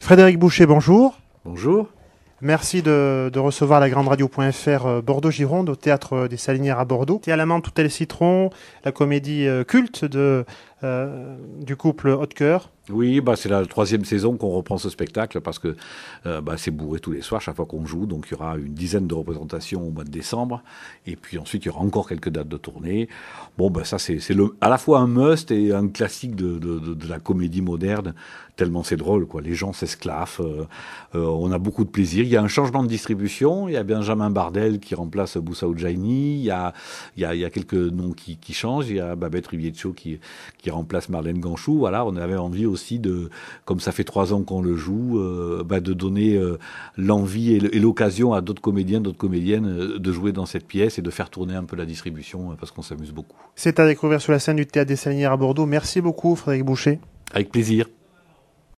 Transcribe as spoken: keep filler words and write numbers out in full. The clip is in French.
Frédéric Boucher, bonjour. Bonjour. Merci de, de recevoir la grande radio.fr Bordeaux-Gironde au Théâtre des Salinières à Bordeaux. Thé à la menthe, tout est le citron, la comédie culte de, euh, du couple Hautecoeur. Oui, bah, c'est la troisième saison qu'on reprend ce spectacle parce que euh, bah, c'est bourré tous les soirs chaque fois qu'on joue. Donc il y aura une dizaine de représentations au mois de décembre. Et puis ensuite, il y aura encore quelques dates de tournée. Bon, bah, ça, c'est, c'est le, à la fois un must et un classique de, de, de, de la comédie moderne, tellement c'est drôle, quoi. Les gens s'esclaffent. Euh, euh, on a beaucoup de plaisir. Il y a un changement de distribution. Il y a Benjamin Bardel qui remplace Boussa Oudjaini. Il y a, il y a, il y a quelques noms qui, qui changent. Il y a Babette Rivietcho qui, qui remplace Marlène Ganchou. Voilà, on avait envie aussi aussi de, comme ça fait trois ans qu'on le joue, euh, bah de donner euh, l'envie et, et l'occasion à d'autres comédiens, d'autres comédiennes euh, de jouer dans cette pièce et de faire tourner un peu la distribution euh, parce qu'on s'amuse beaucoup. C'est à découvrir sur la scène du Théâtre des Salinières à Bordeaux. Merci beaucoup Frédéric Boucher. Avec plaisir.